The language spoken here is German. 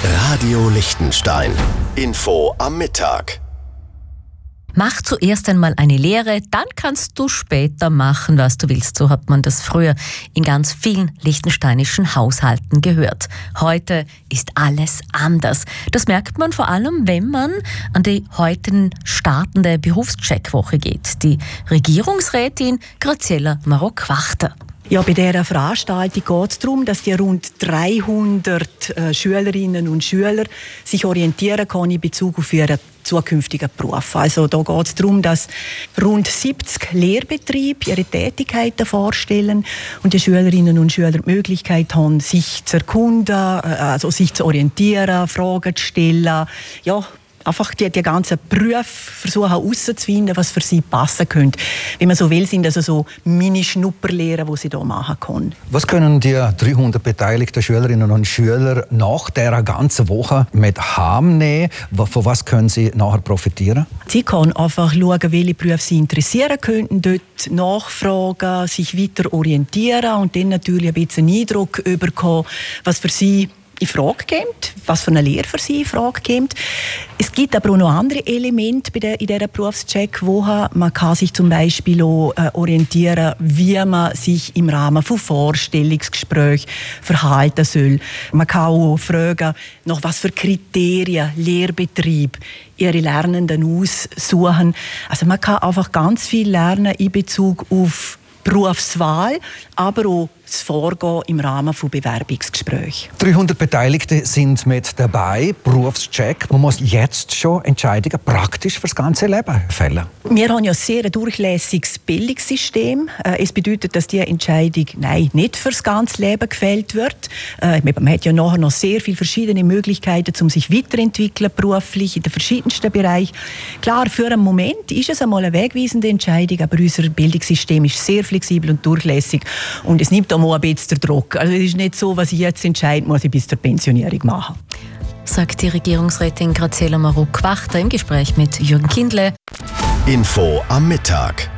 Radio Liechtenstein. Info am Mittag. Mach zuerst einmal eine Lehre, dann kannst du später machen, was du willst. So hat man das früher in ganz vielen liechtensteinischen Haushalten gehört. Heute ist alles anders. Das merkt man vor allem, wenn man an die heute startende Berufscheckwoche geht. Die Regierungsrätin Graziella Marok-Wachter. Ja, bei dieser Veranstaltung geht es darum, dass die rund 300 Schülerinnen und Schüler sich orientieren können in Bezug auf ihren zukünftigen Beruf. Also da geht es darum, dass rund 70 Lehrbetriebe ihre Tätigkeiten vorstellen und die Schülerinnen und Schüler die Möglichkeit haben, sich zu erkunden, also sich zu orientieren, Fragen zu stellen, ja, einfach die ganzen Berufe versuchen herauszufinden, was für sie passen könnte. Wenn man so will, sind das so Mini-Schnupperlehren, die sie hier machen können. Was können die 300 beteiligten Schülerinnen und Schüler nach dieser ganzen Woche mit heimnehmen? Von was können sie nachher profitieren? Sie können einfach schauen, welche Berufe sie interessieren könnten, dort nachfragen, sich weiter orientieren und dann natürlich ein bisschen Eindruck bekommen, was für sie in Frage kommt, was für eine Lehre für sie in Frage kommt. Es gibt aber auch noch andere Elemente in dieser Berufscheckwoche. Man kann sich zum Beispiel auch orientieren, wie man sich im Rahmen von Vorstellungsgesprächen verhalten soll. Man kann auch fragen, nach was für Kriterien Lehrbetriebe ihre Lernenden aussuchen. Also man kann einfach ganz viel lernen in Bezug auf Berufswahl, aber auch das Vorgehen im Rahmen von Bewerbungsgesprächen. 300 Beteiligte sind mit dabei. Berufscheck. Man muss jetzt schon Entscheidungen praktisch für das ganze Leben fällen. Wir haben ja ein sehr durchlässiges Bildungssystem. Es bedeutet, dass diese Entscheidung nicht für das ganze Leben gefällt wird. Man hat ja nachher noch sehr viele verschiedene Möglichkeiten, um sich weiterzuentwickeln, beruflich, in den verschiedensten Bereichen. Klar, für einen Moment ist es einmal eine wegweisende Entscheidung, aber unser Bildungssystem ist sehr flexibel und durchlässig und es nimmt auch mal ein bisschen den Druck. Also es ist nicht so, was ich jetzt entscheide, muss ich bis zur Pensionierung machen. Sagt die Regierungsrätin Graziella Marok-Wachter im Gespräch mit Jürgen Kindle. Info am Mittag.